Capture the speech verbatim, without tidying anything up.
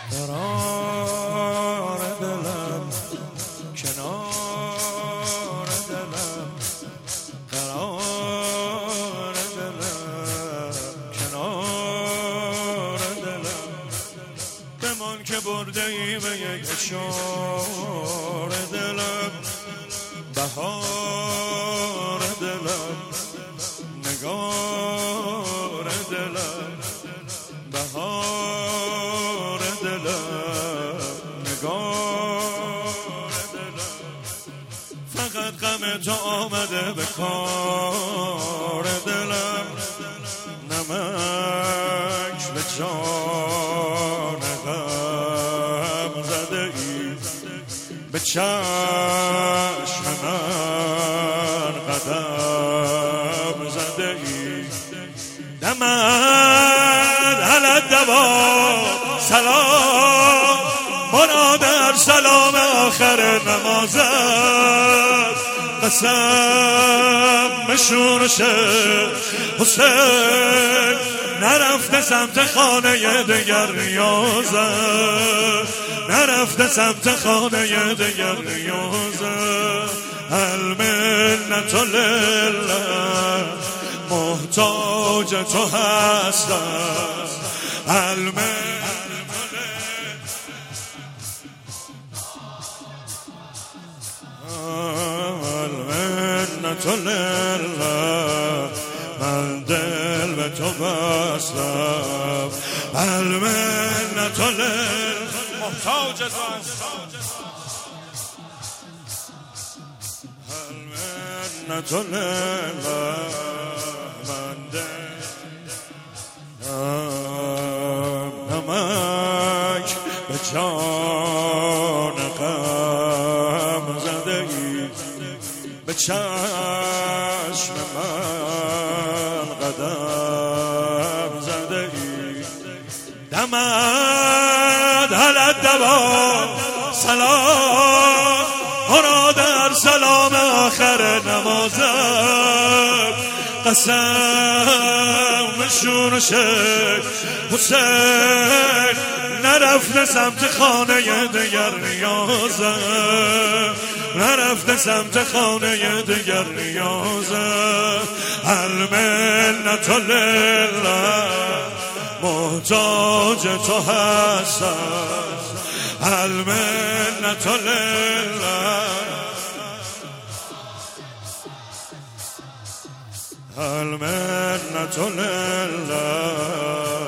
قرار دلم کنار دلم، قرار دلم کنار دلم، بمان که برده ای به یک اشار دلم، بهار دلم نگار دلم، بهار دلم نگار دلم، فقط غم تو آمده به کار دلم، نمک به جان غم زده ای، به چشم من قدم زده ای، دمد علت دوا سلام مرادر سلام آخر نمازت، قسم مشورشه حسین نرفته سمت خانه دگر ریاضت، نرفته سمت خانه دگر ریاضت، المنت لله محتاج تو هستم، المنت المنت لله، من دل به تو بستم، المنت لله محتاج تو هستم، المنت لله، من دل نمک به جان غم زده ای، به چشم من قدم زده ای، دمد علت دوا سلام مرادر سلام آخر نمازت، قسم شورشه حسین نرفته سمت خانه دگر ریاضت، نرفته سمت خانه دگر ریاضت، المنت لله محتاج تو هستم، المنت لله، المنت لله.